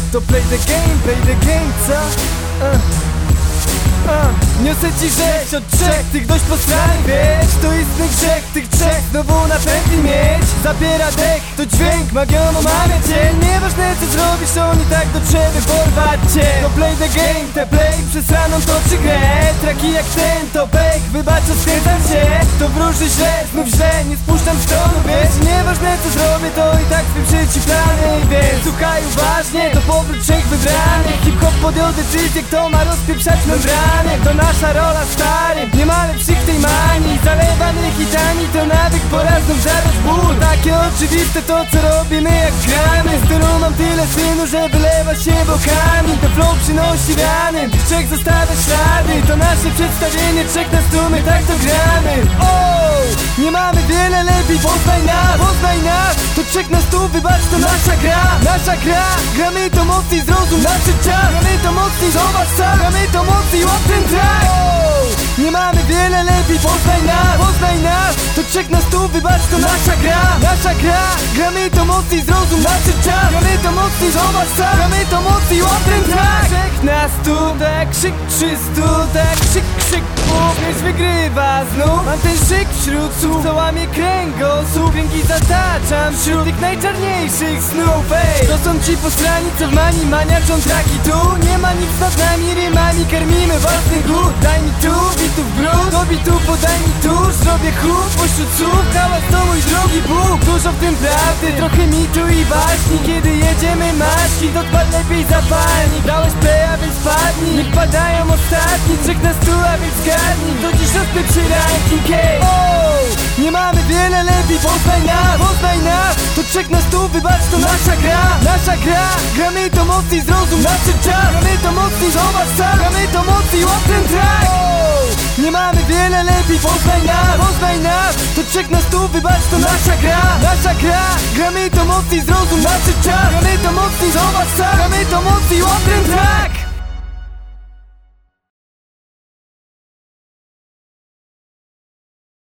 To play the game, co? Niosę ci rzecz od trzech, tych dość posranych, wiesz. To istny grzech tych trzech, znowu na pętli mieć. Zabiera dech, to dźwięk, magią mamy cię. Nieważne co zrobisz, on i tak dotrzemy porwać cię. To play the game, te play przez raną toczy grę. Traki jak ten, to pech, wybacz, skręcam się. To wróży źle, znów źle, nie spuszczam z tonu, wiesz. Nieważne co zrobię, to i tak spieprzę ci plany, więc słuchaj uważnie, to powrót trzech wybranych. Hip-hop podjął decyzję, kto ma rozpieprzać membrany. To nasza rola, stary, nie ma lepszych tej manii. Zalewanych hitami, to nawyk, pora znów zabrać ból. Takie oczywiste to co robimy jak gramy. Z tylu mam tyle synu, że wylewa się bokami. To flow przynosi rany, trzech zostawia ślady. To nasze przedstawienie, trzech na strumy, tak to gramy. Nie mamy wiele, lepiej poznaj nas. To trzech na stół, wybacz, to nasza gra. Gramy to mocniej, zrozum naszy czas. Gramy to mocniej, zobacz sam. Gramy to mocniej, łap ten track. Nie mamy wiele, lepiej poznaj nas. To trzech na stół, wybacz, to nasza gra. Gramy to mocniej, zrozum naszy czas. Gramy to mocniej, zobacz sam. Gramy to mocniej, łap ten track. Trzech na stół, tak krzyk 300, tak krzyk Wiesz, wygrywa znów. Mam ten szyk wśród słów, co łamie kręgosłup. Kręgi zataczam wśród tych najczarniejszych snów. Ej, to są ci posrani, co w mani maniaczą traki. Tu nie ma nic nad nami, rymami karmimy własny głód. Daj mi tu, bitów brud, do bitu podaj mi tuż. Zrobię chłód pośród słów, hałas to mój drogi Bóg. Dużo w tym prawdy, trochę mitu i baśni. Kiedy jedziemy maśki, to dbaj lepiej zapalnik. Dałeś playa, więc padnij, niech padają ostatni. Trzech na stół, a więc zgadnij, to dziś rozpieprzy ranking. Nie mamy wiele, lepiej poznaj nas. To trzech na stół, wybacz, to nasza gra. Gramy to mocniej, zrozum naszy czas. Gramy to mocniej, zobacz sam. Gramy to mocniej, łap ten track. Nie mamy wiele, lepiej poznaj nas. To trzech na stół, wybacz, to nasza gra. Gramy to mocniej, zrozum naszy czas. Gramy to mocniej, zobacz sam. Gramy to mocniej, łap ten track.